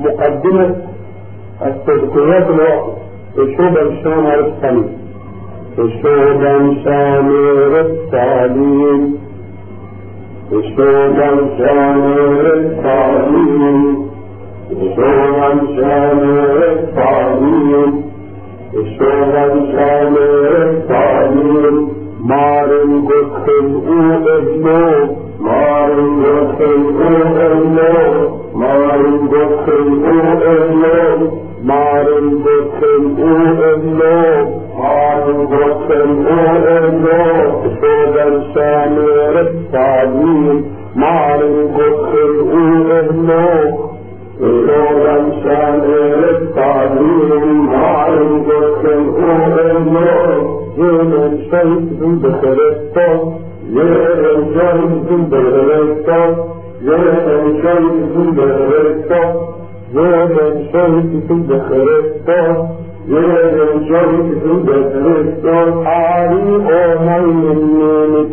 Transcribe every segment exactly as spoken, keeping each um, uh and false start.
مقدمة التذكيرات الوقت الشوبان شامر الصليب الشوبان شامر الصليب الشوبان شامر الصليب الشوبان شامر الصليب الشوبان شامر الصليب مارن قدخل أهلو مارن قدخل أهلو مارن قدخل أهلو مارن قدخل أهلو مارن قدخل أهلو شوبان شامر الصليب مارن قدخل أهلو شوبان شامر الصليب مارن قدخل أهلو يمن شيء بخريطة يمن شيء بخريطة يمن شيء بخريطة يمن شيء بخريطة يمن شيء بخريطة علي أمي من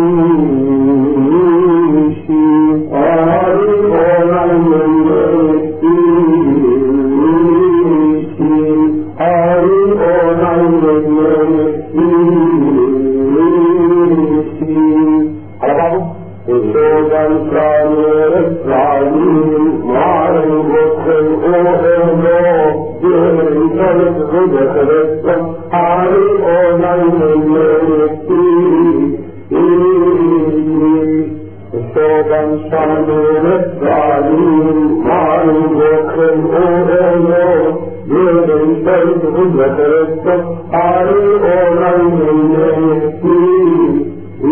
السيشي علي أمي من السيشي علي أمي من الشوبان شامر الصليب مارن قدخل أهلو يمن شيء بخريطة علي أمي من السيشي الشوبان شامر الصليب مارن قدخل أهلو يمن شيء بخريطة علي أمي من السيشي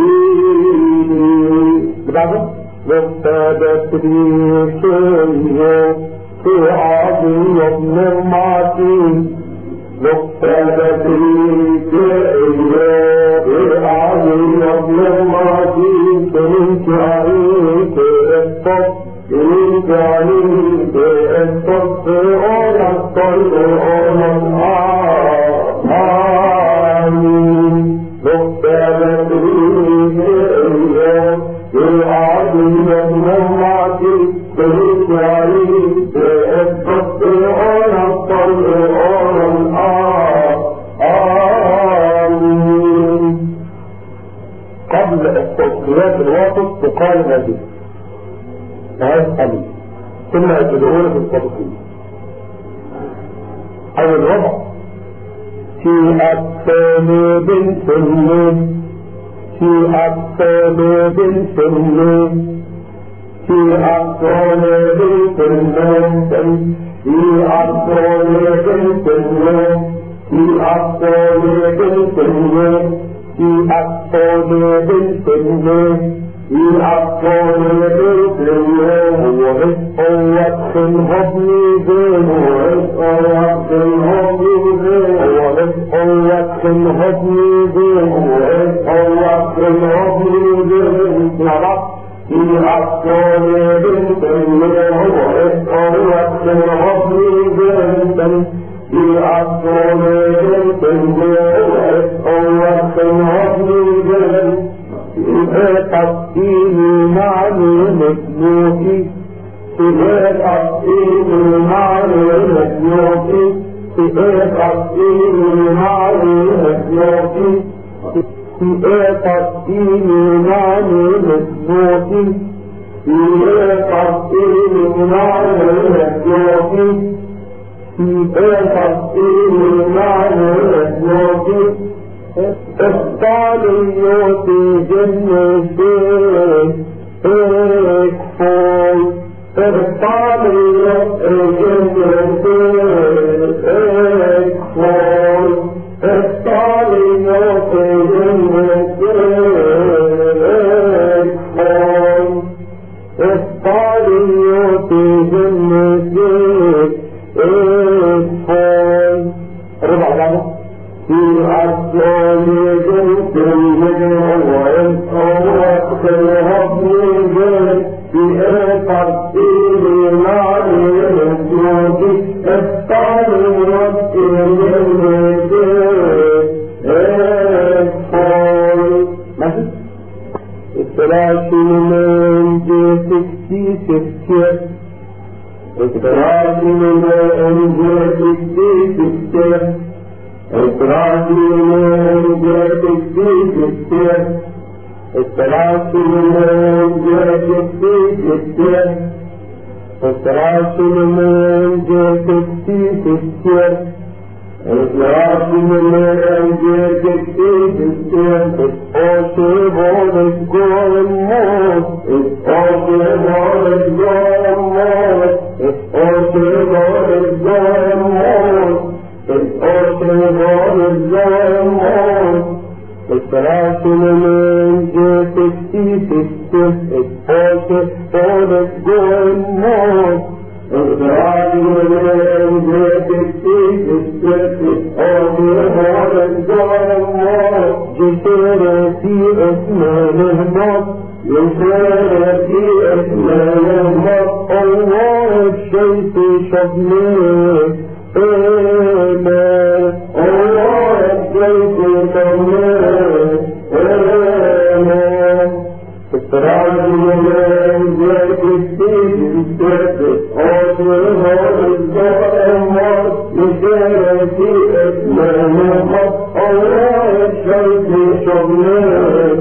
وابتدت ريشه في عظيم ابن معتين وابتدت ريشه في عظيم ابن معتين كنت عليك الصف كنت عليك الصف أولا الصف أولا آمين وابتدت ريشه العظيم المعتي بالإسرائيل بالتطبيعون الطبيعون آمين. قبل التوصيات الوسط تقال هذه فهذا ثم يتدعون في التفصيل أو الربع في الثاني بالسنين في أقصال بالسنة في أقصال بالسنة في أقصال بالسنة في أقصال بالسنة في أقصال بالسنة في أقصال بالسنة ورزق وقت هضمي بين ورزق وقت هضمي بين ورزق وقت هضمي بين ورزق وقت هضمي بين في أقصال بالسنة ورزق وقت هضمي بين في أقصال بالسنة ورزق وقت هضمي بين تقديم معنى مسلوكي تقديم معنى مسلوكي تقديم معنى مسلوكي تقديم معنى مسلوكي تقديم معنى مسلوكي تقديم معنى مسلوكي الطالية في جنة اكفول الطالية في جنة اكفول الطالية في جنة اكفول الطالية في جنة اكفول ربع بعض في أسلام جنس الجنة وإنسان وقت الهضم جنس في تقديم معنى مسلوكي الطالب وقت الجنة اكفول ماشي الثلاثي من جي ستين ستين الثلاثي من أنجاتك في السر اطلعت من أنجاتك في السر اطلعت من أنجاتك في السر اطلعت من أنجاتك في السر اطلعت من أنجاتك في السر اطاشب عليك جوع الموت اطاشب عليك جوع الموت اطاشب عليك جوع الموت اطاشب عليك جوع الموت اطلعت من أنجاتك في السر اطاشب عليك جوع الموت اطلعت من أنجاتك في السر اطاشب عليك جوع الموت جسرتي أسمان الموت جسرتي أسمان الموت الله الشيط شبني آمين الله الشيط شبني آمين اطلعت من أنجاتك في السر اطاشب عليك جوع الموت جسرتي أسمان الموت الله الشيط شبني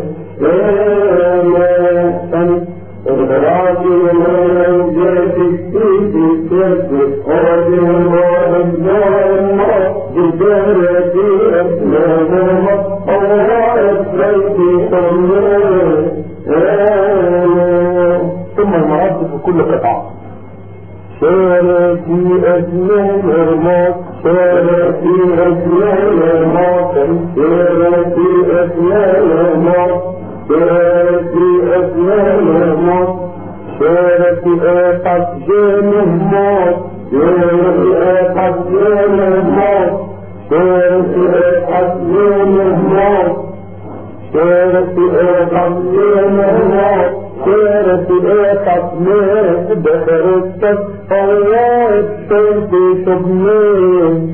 آمين اطلعت من أنجاتك في السر اطاشب عليك جوع الموت جسرتي أسمان الموت الله الشيط شبني آمين. ثم المراد في كل قطعة شارتي أسمان الموت شارتي أسمان الموت شارتي أسمان الموت شارتي أسمان الموت شارتي أقص جان الموت شارتي أقص جان الموت شارتي أقص جان الموت شارتي أقص جان الموت شارتي أقص جان بخرجتك الله الشيط شبني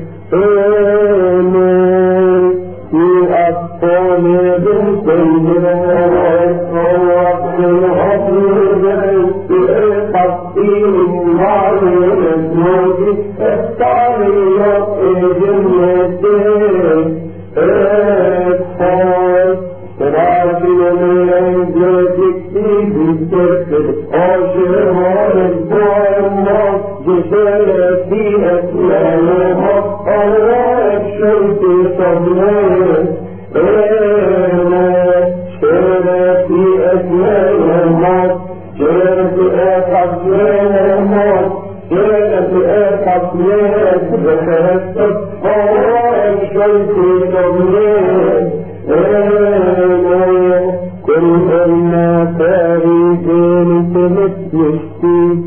آمين في أطفالي بنت الموت ووقت العظيم في قصيم معلوم الموت التعليق جنتين أطفال تراجي من أنجاتك في السر أطاشب عليك جوع الموت جسرتي أسمان الموت الله الشيط شبني آمين شارتي أسمان الموت شارتي أقص جان الموت شارتي أقص جان بخرجتك الله الشيط شبني آمين كلنا تاريخين تمسلشتي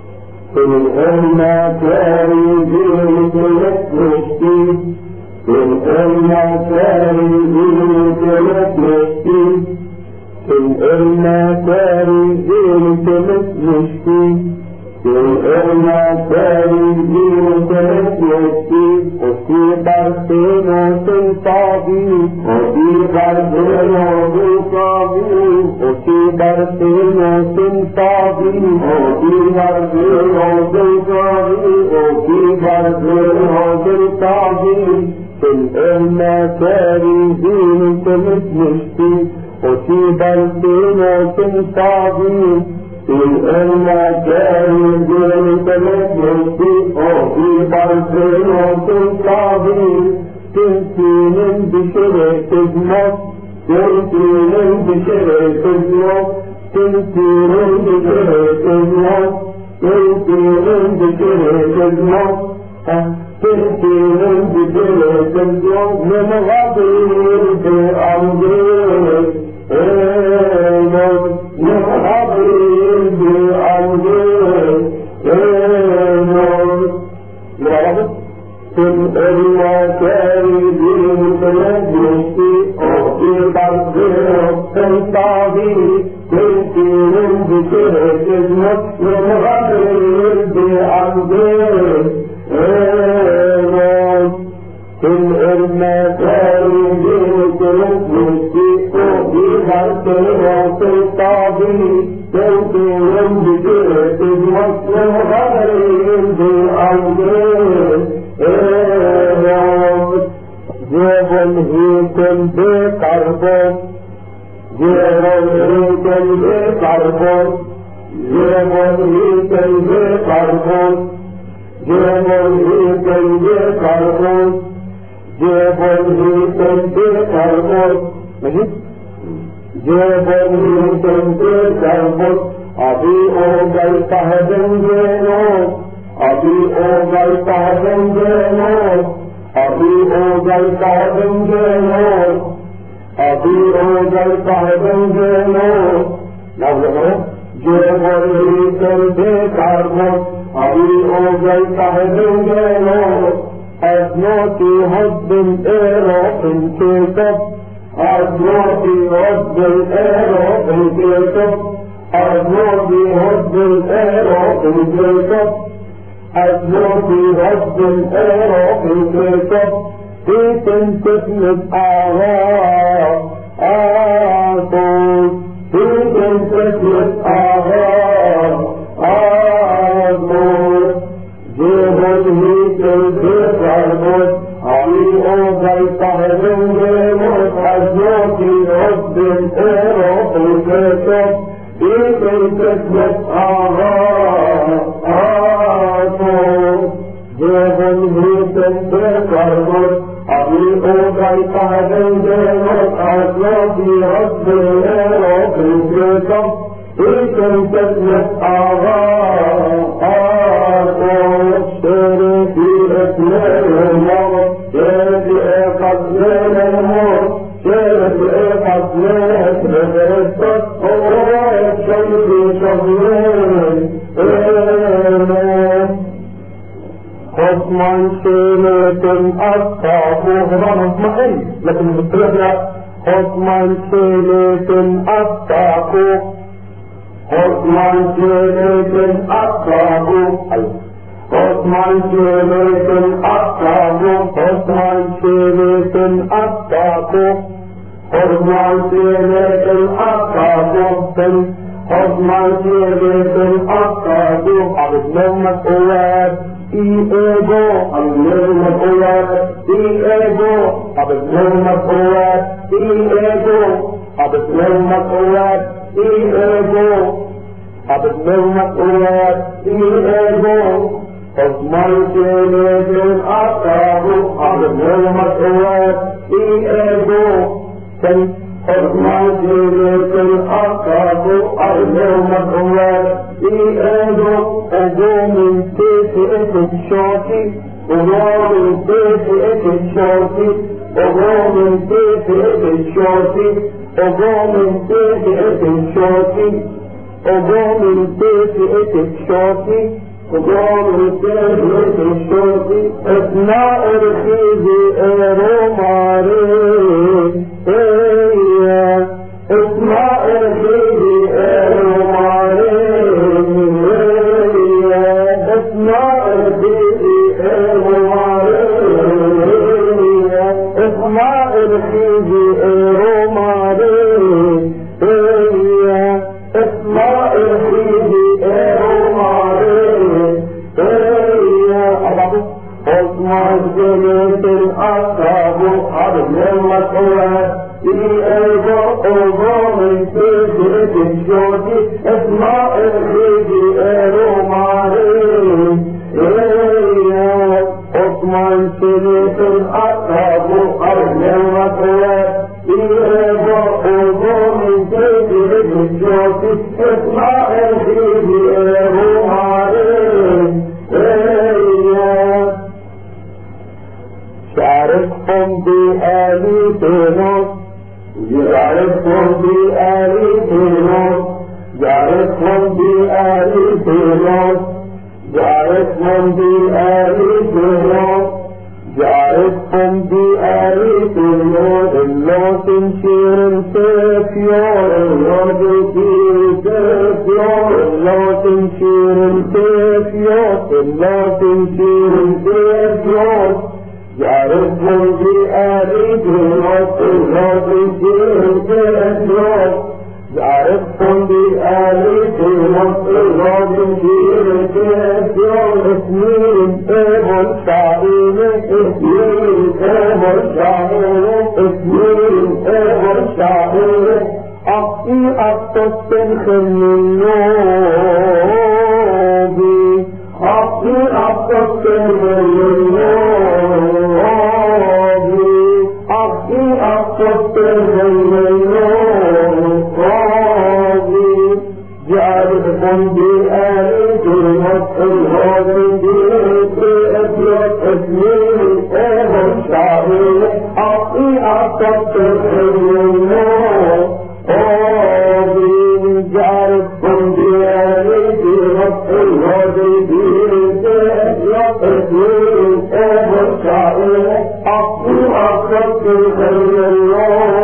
كلنا تاريخين تمسلشتي كلنا تاريخين تمسلشتي كلنا تاريخين تمسلشتي كلنا تاريخين تمسلشتي وفي برسين وسلطابي وفي برسين وسلطابي وفي برسين وسلطابي وفي برسين وسلطابي وفي برسين وسلطابي كلنا تاريخين تمسلشتي وفي برسين وسلطابي كلنا تاريخين تمسلشتي وفي برسين وسلطابي تنسين بشريك الموت تنسين بشريك الموت تنسين بشريك الموت تنسين بشريك الموت تنسين بشريك الموت من غضير بأرضك من غضير بأرضك ثم إلا كارثين تنجسي أعطي برزير تنطابي تنسين بشرك الموت من غضير بأرضك ثم إلا كارثين تنجسي أعطي برزير تنطابي تنسين بشرك مسلم غريب بالأرض جبل هيكل بقربه جبل هيكل بقربه جبل هيكل بقربه جبل هيكل بقربه جبل هيكل بقربه ماشي جبل هيكل بقربه أبي أوغل تهدم جنوب أبي أوغل تهدم جنوب أبي أوغل تهدم جنوب أبي أوغل تهدم جنوب نعم جبل هيكل بقربه أبي أوغل تهدم جنوب أبنوتي هد الإيروح الكتب أبنوتي هد الإيروح الكتب أبنوتي هد الإيروح الكتب أبنوتي هد الإيروح الكتب في تنتفلت آغاء آطول في تنتفلت آغاء آطول جبل هيكل بقربه أبي أوغل تهدم جنوب أبنوتي هد الإيروح الكتب في تنتفلت آغاء آطول جبل هيكل بقربه أبي أوغل تهدم جنوب أبنوتي هد الإيروح الكتب في تنتفلت آغاء آطول شرفي أثناء الموت شرفي أقدم الموت شرفي أقدم الموت شرفي شغلين خصمان شيلة أصحاب وهذا مطمئن لكن بالطريقة خصمان شيلة أصحاب خصمان شيلة أصحاب خصمان شيلة أصحاب خصمان شيلة أصحاب خصمان شيلة أصحاب خصمان شيلة أصحاب عبد المسؤولات إيجو عبد المسؤولات إيجو عبد المسؤولات إيجو عبد المسؤولات إيجو عبد المسؤولات إيجو خصمان شيلة أصحاب عبد المسؤولات إيجو خصمان شيلة أصحاب عبد المسؤولات إيجو أجو من تيسئة الشوكي أجو من تيسئة الشوكي أجو من تيسئة الشوكي أجو من تيسئة الشوكي أجو من تيسئة الشوكي أجو من تيسئة الشوكي أثناء الخيزي إيروماري إيه أثناء الخيزي إيروماري أثناء الخيزي إيروماري أثناء الخيزي إيروماري أثناء الخيزي إيروماري خصمان شيلة أصحاب عبد المسؤولات إيجو أجو من تيسئة الشوكي أثناء الخيزي إيروماري خصمان شيلة أصحاب عبد المسؤولات إيجو أجو من تيسئة الشوكي أثناء الخيزي إيروماري شاركهم بآليتنا شاركهم بآليتنا شاركهم بآليتنا شاركهم بآليتنا شاركهم بآليتنا إلا تنشير السيفيار إلا تنشير السيفيار إلا تنشير السيفيار إلا تنشير السيفيار جعلتهم في آليتهم إلا تنشير السيفيار جعلتهم في آليتهم إلا تنشير ايبون شعيني اسمين ايبون شعيني اسمين ايبون شعيني اقي اقتصن خلنوبي اقي اقتصن خلنوبي اقي اقتصن خلنوبي جعلكم بآلة المسؤول بأبيض اسمين ايبون شعيني اقي اقتصن خلنوبي جعلكم بآلة المسؤول بأبيض اسمين ايبون شعيني اقي اقتصن خلنوبي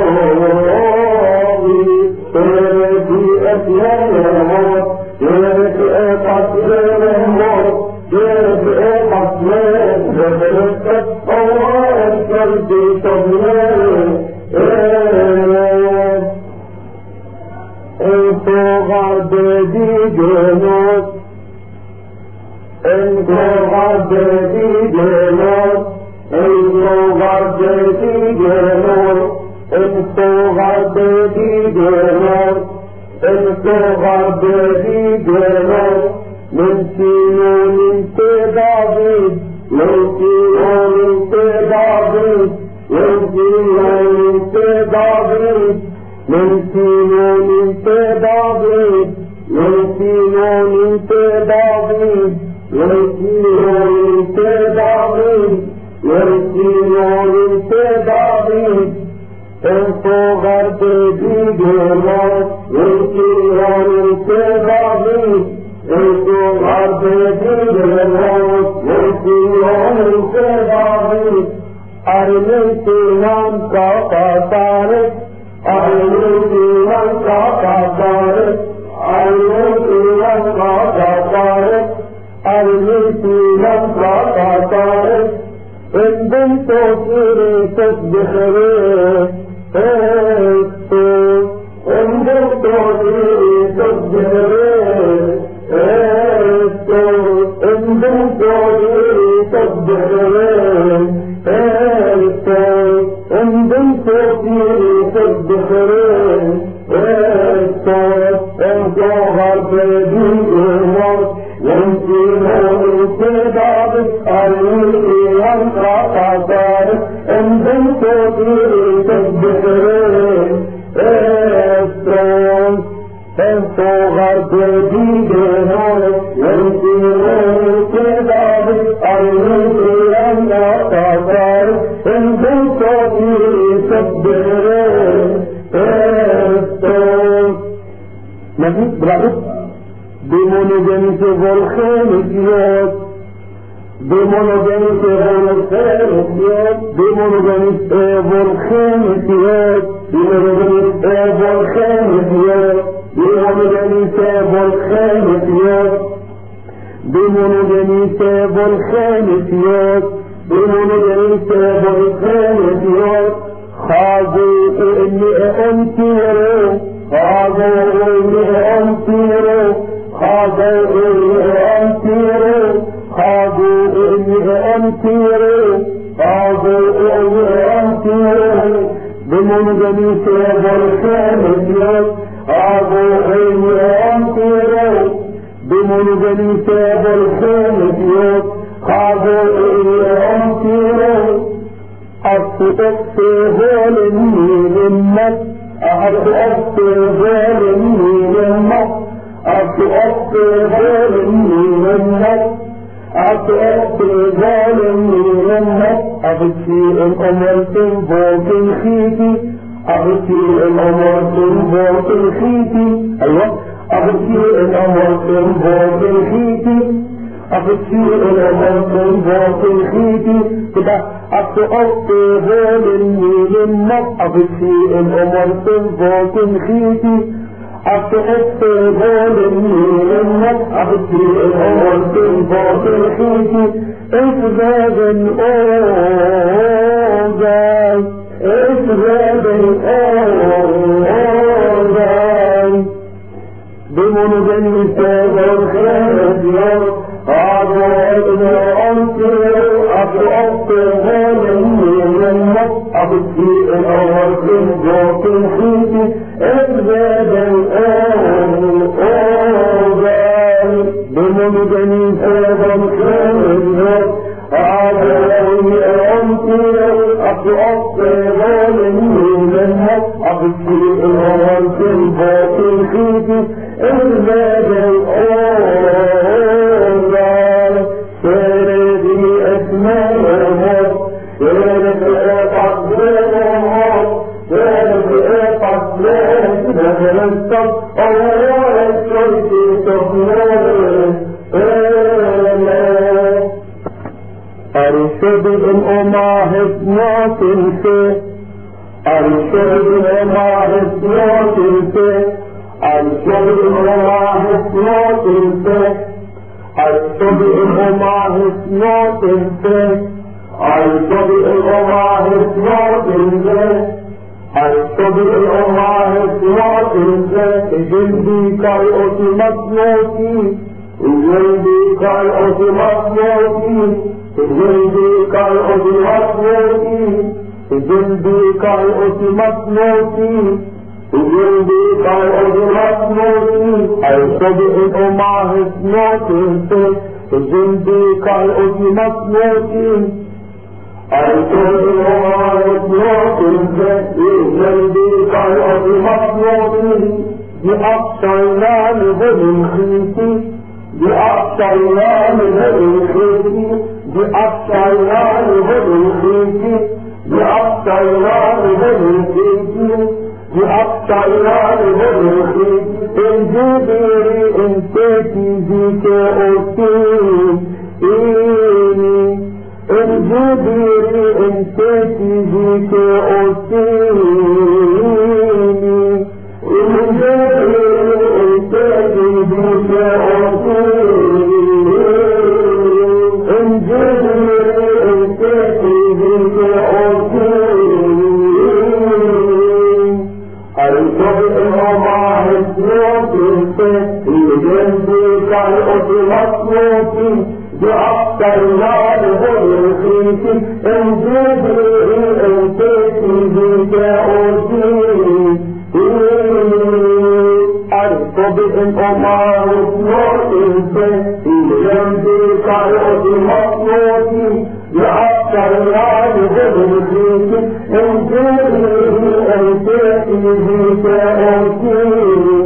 يا موت يا قتل الموت يا قتل جبرت الله قلبي صبري انت غددي جنود انت غددي جنود انت غددي جنود انت غددي جنود انتظر بدي جنود من سنون انت ضابط من سنون انت ضابط من سنون انت ضابط من سنون انت ضابط من سنون انت ضابط من سنون انت ضابط من سنون انت ضابط انتظر بدي جنود انتظر انتظر انتظر بدي جنود انتظر انتظر ارميتنا كقطارك ارميتنا كقطارك ارميتنا كقطارك ارميتنا كقطارك ان بنت صيري تصبح ريح ان بنت صيري تصبح ريح ان بنت صيري تصبح ريح ان بنت صيري تصبح ريح انتظر بدي الموت يمكنه انتظار أرمي انقطع ان بنت صيري تصبح ريح انتظر بدي الموت يمكنه انتظار أرمي انقطع ان بنت صيري تصبح ريح مفيش برابط بمونوجينيس فولخانيكيات بمونوجينيس فولخانيكيات بمونوجينيس فولخانيكيات بمونوجينيس فولخانيكيات بمونوجينيس فولخانيكيات بمونوجينيس فولخانيكيات بمونوجينيس فولخانيكيات خاضوا اني انتيرو خاضوا اني انتيرو خاضوا اني انتيرو خاضوا اني انتيرو خاضوا اني انتيرو بمونوجينيس فولخانيكيات خاضوا اني انتيرو بمونوجينيس فولخانيكيات خاضوا اني انتيرو أتؤثر للناس أتؤثر للناس أتؤثر للناس أتؤثر للناس أبكي الأمر تنفوق الخيتي أبكي الأمر تنفوق الخيتي أيوة أبكي الأمر تنفوق الخيتي أبكي الأمر تنفوق الخيتي كده أتؤثر للناس أبكي الأمر تنفوق الخيتي أتؤثر للناس أبكي الأمر تنفوق الخيتي إفزاد الأوزان إفزاد الأوزان بمونوجينيس فولخانيكيات خاضوا إني أبكي الأول تنبوك الخيتي ازداد الآن الأوغان بمدني سيدا كامل أعلاني أنتي أطلق منها أبكي الأول تنبوك الخيتي ازداد الأوغان سيدي أسماء الموت سيدي أقدر الموت سيدي أقدر نفسك الله الشيء تفنان أرشد الأماهد ناصر فيه أرشد الأماهد ناصر فيه أرشد الأماهد ناصر فيه أرشد الأماهد ناصر فيه أرشد الأماهد ناصر فيه أرشد الأماهد ناصر فيه جلدي كالأس مصنوتي جلدي كالأس مصنوتي جلدي كالأس مصنوتي جلدي كالأس مصنوتي جلدي كالأس مصنوتي أرشد الأماهد ناصر فيه جلدي كالأس مصنوتي أرشد الأماهد ناصر فيه جلدي كالأس مصنوتي بأقصينا لغد الخيتي بأقصينا لغد الخيتي بأقصينا لغد الخيتي بأقصينا لغد الخيتي بأقصينا لغد الخيتي الجبيري انتكي ذيك أوتين إيني الجبيري انتكي ذيك أوتيني الجبيري انتكي ذيك أوتيني الجبيري انتكي ذيك أوتيني أرشد الأماهد ناصر فيه جلدي كالأس مصنوتي بأقصينا لغد الخيتي الجبيري انتكي ذيك أوتيني أرشد الأماهد ناصر فيه جلدي كالأس مصنوتي بأقصينا لغد الخيتي الجبيري انتكي ذيك أوتيني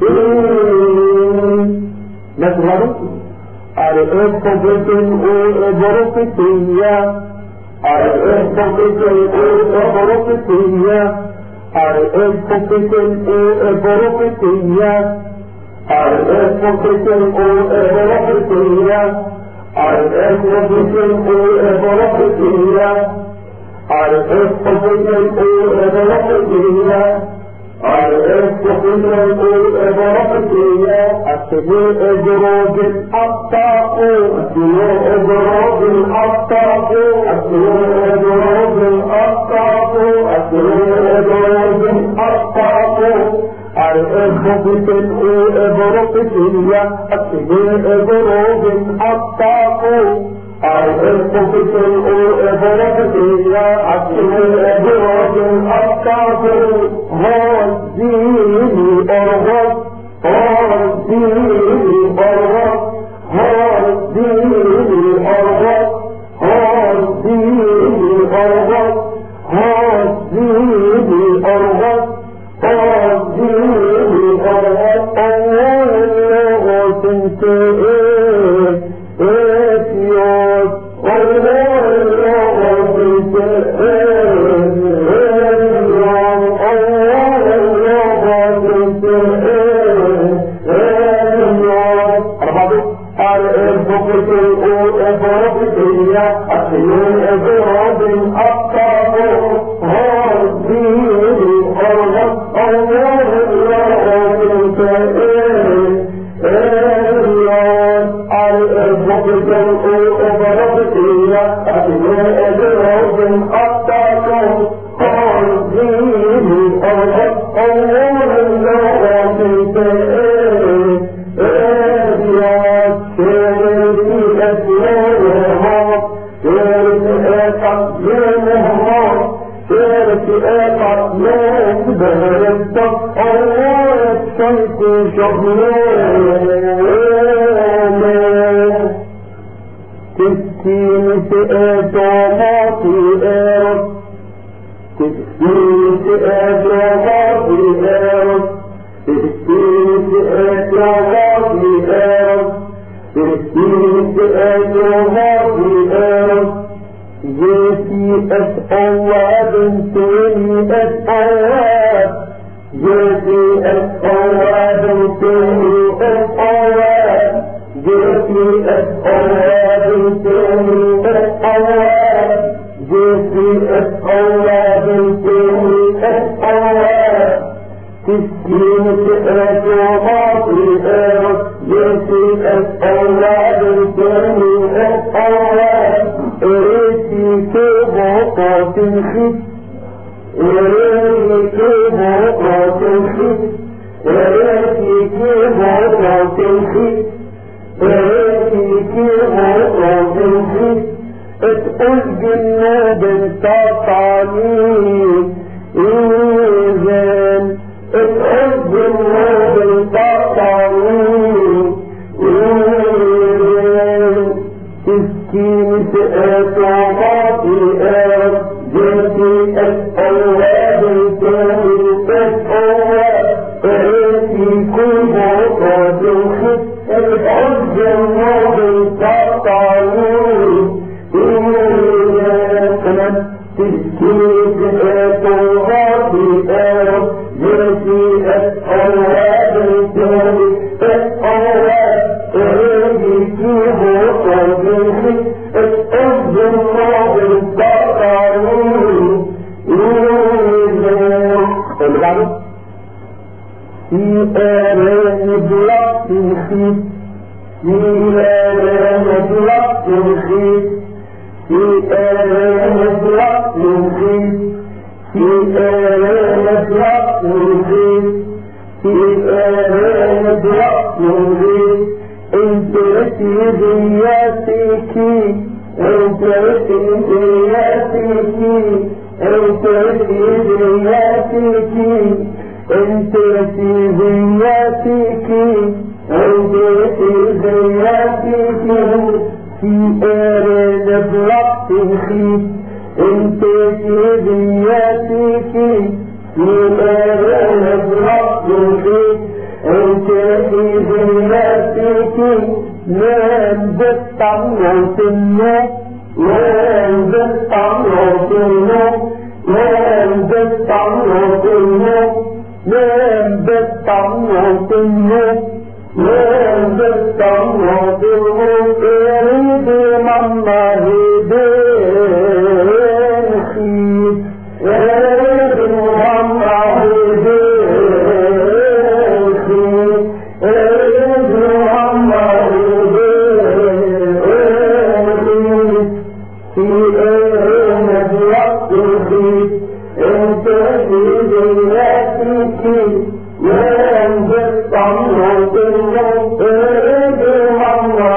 نسمع أرئيسكم أبرقتية أرئيسكم أبرقتية أرئيسكم أبرقتية أرئيسكم أبرقتية أرئيسكم أبرقتية أرئيسكم أبرقتية أرئيسكم أبرقتية أسلوء إبراج الأبطاء أسلوء إبراج الأبطاء أسلوء إبراج الأبطاء أسلوء إبراج الأبطاء أرئيسكم أبرقتية أسلوء إبراج الأبطاء أرئيسكم أبرقتية أسلوء إبراج الأبطاء هذه أرغب هذه أرغب هذه أرغب هذه أرغب هذه أرغب هذه أرغب الله تنتهي إتياس الله تنتهي أسلوء إبراج الأبطاء هذه أرغب الله تسكين سئات وماطي آرب تسكين سئات وماطي آرب تسكين سئات وماطي آرب تسكين سئات وماطي آرب جيتي أسأواب تاني أسأواب جيتي أسأواب تاني أسأواب جيتي أسأواب تاني أسأواب جيتي أسأواب تاني أسأواب تسكين سئات وماطي آرب جيتي أسأواب تاني أسأواب اريتي كبوقات الخيط اريتي كبوقات الخيط اريتي كبوقات الخيط اريتي كبوقات الخيط اتقل جناب تطعني ايزان اتقل جناب تطعني ايزان تسكين سئات وماطي آرب جيتي أسأواب تاني أسأواب اريتي كبوقات الخيط الحج النوب تطعني إيزان تسكين سئات وماطي آرب جيتي أسأواب تاني أسأواب اريتي كبوقات الخيط الحج النوب تطعني إيزان في آران بلقت الخيط في آران بلقت الخيط في آران بلقت الخيط في آران بلقت الخيط في آران بلقت الخيط انت رسيدياتيكي انت رسيدياتيكي انت رسيدياتيكي انت رسيدياتيكي انت رسيدياتيكي في آران بلقت الخيط انت رسيدياتيكي في آران بلقت الخيط انت رسيدياتيكي نام بالطموت النوم نام بالطموت النوم نام بالطموت النوم نام بالطموت النوم نام بالطموت النوم اريد ماما هدين خيط اريد ماما هدين خيط اريد ماما في آران بلقت الخيط انت رسيدياتيكي نام بالطموت النوم اريد ماما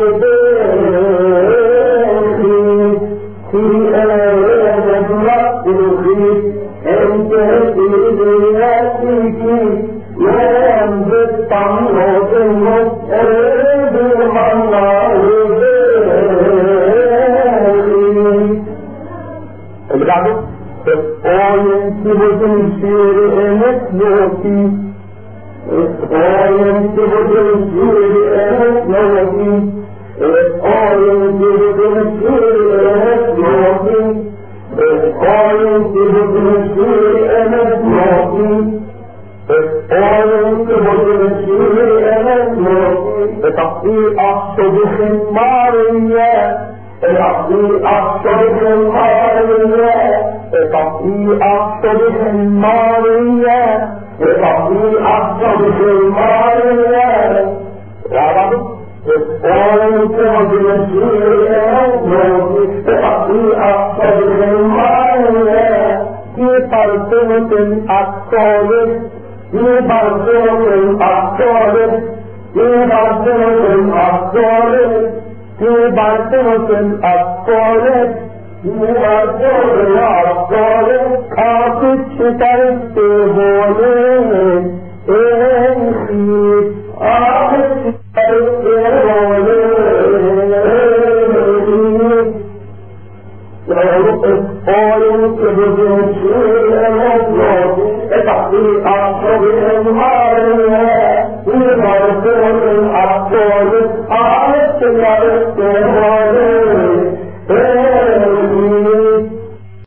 هدين خيط في آران بلقت الخيط انت رسيدياتيكي نام بالطموت النوم اريد ماما اللي بعده اسقاين سبت الشير امتلوكي اسقاين سبت الشير امتلوكي اسقاين سبت الشير امتلوكي اسقاين سبت الشير امتلوكي اسقاين سبت الشير امتلوكي بتحقيق احشد خمارية تحقيق أحشد المارية تحقيق أحشد المارية تحقيق أحشد المارية رابط اسقاين سبت الشير امتلوكي تحقيق أحشد المارية في طرفة الأقصالب في طرفة الأقصالب في طرفة الأقصالب في طرفة الأقصالب في طرفة الأقصالب خاطب شترت بولين انخي قالوا كبدوا شيء مطلوب تحقيق أعصاب الأنهار ومرسول الأبطال أعرفت يعرفت